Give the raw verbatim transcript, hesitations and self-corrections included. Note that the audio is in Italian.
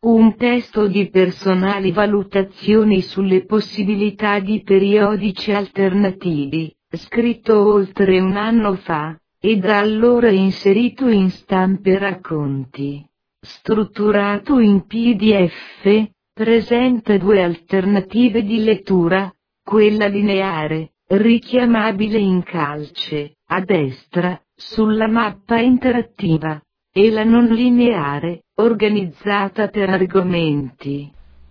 Un testo di personali valutazioni sulle possibilità di periodici alternativi, scritto oltre un anno fa, e da allora inserito in Stampe Racconti. Strutturato in P D F, presenta due alternative di lettura, quella lineare, richiamabile in calce, a destra, sulla mappa interattiva, e la non lineare, organizzata per argomenti.